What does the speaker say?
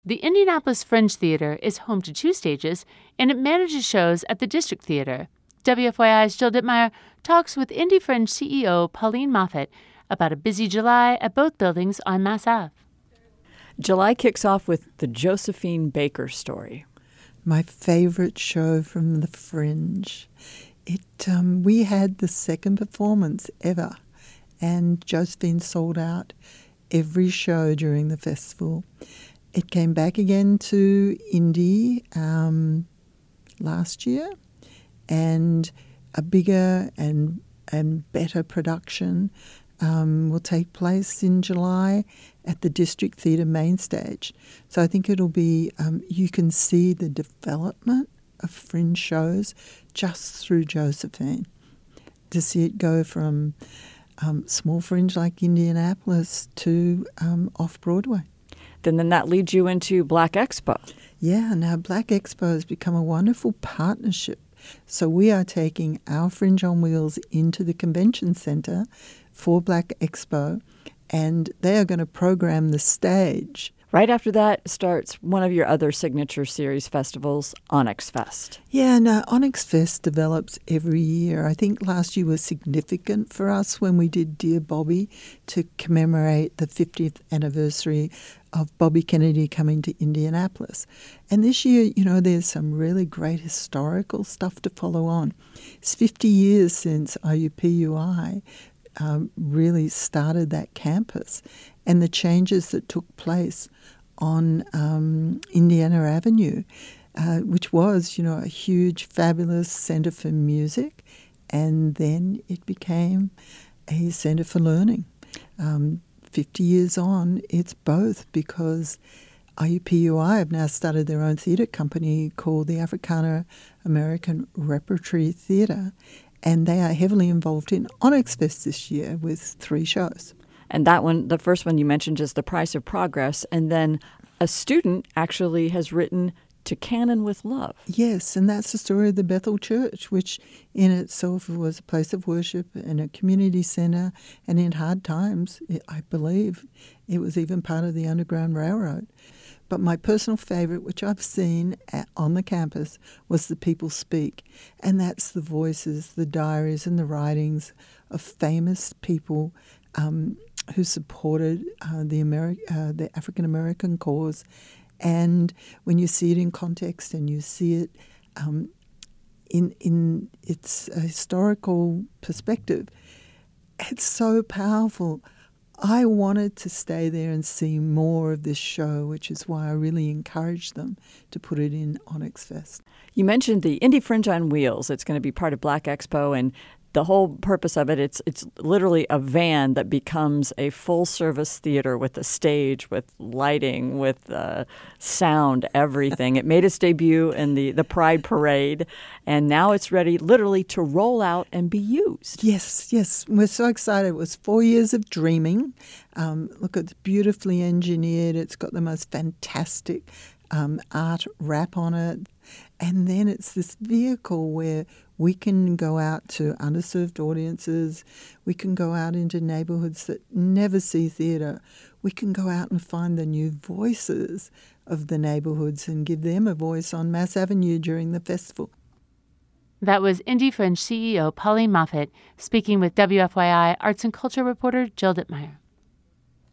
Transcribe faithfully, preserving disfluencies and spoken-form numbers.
The Indianapolis Fringe Theater is home to two stages, and it manages shows at the District Theater. W F Y I's Jill Dittmeyer talks with Indy Fringe C E O Pauline Moffett about a busy July at both buildings on Mass Ave. July kicks off with the Josephine Baker story. My favorite show from the Fringe. It um, we had the second performance ever, and Josephine sold out every show during the festival. It came back again to Indy um, last year, and a bigger and and better production um, will take place in July at the District Theatre main stage. So I think it'll be, um, you can see the development of Fringe shows just through Josephine. To see it go from um, small Fringe like Indianapolis to um, off-Broadway. Then, then that leads you into Black Expo. Yeah, now Black Expo has become a wonderful partnership. So we are taking our Fringe on Wheels into the convention center for Black Expo, and they are going to program the stage. Right after that starts one of your other signature series festivals, Onyx Fest. Yeah, no, Onyx Fest develops every year. I think last year was significant for us when we did Dear Bobby to commemorate the fiftieth anniversary of Bobby Kennedy coming to Indianapolis. And this year, you know, there's some really great historical stuff to follow on. It's fifty years since I U P U I um, really started that campus, and the changes that took place on um, Indiana Avenue, uh, which was, you know, a huge, fabulous center for music, and then it became a center for learning. Um, Fifty years on, it's both, because I U P U I have now started their own theatre company called the Africana American Repertory Theatre, and they are heavily involved in Onyx Fest this year with three shows. And that one, the first one you mentioned, is The Price of Progress. And then a student actually has written To Canon with Love. Yes, and that's the story of the Bethel Church, which in itself was a place of worship and a community center. And in hard times, it, I believe, it was even part of the Underground Railroad. But my personal favorite, which I've seen at, on the campus, was The People Speak. And that's the voices, the diaries and the writings of famous people um, who supported uh, the, Ameri- uh, the African-American cause. And when you see it in context and you see it um, in in its historical perspective, it's so powerful. I wanted to stay there and see more of this show, which is why I really encouraged them to put it in Onyx Fest. You mentioned the Indy Fringe on Wheels. It's going to be part of Black Expo, and the whole purpose of it, it's it's literally a van that becomes a full-service theater with a stage, with lighting, with uh, sound, everything. It made its debut in the, the Pride Parade, and now it's ready literally to roll out and be used. Yes, yes. We're so excited. It was four years of dreaming. Um, look, it's beautifully engineered. It's got the most fantastic um, art wrap on it. And then it's this vehicle where we can go out to underserved audiences. We can go out into neighborhoods that never see theater. We can go out and find the new voices of the neighborhoods and give them a voice on Mass Avenue during the festival. That was Indy Fringe C E O Pauline Moffett speaking with W F Y I arts and culture reporter Jill Dittmeyer.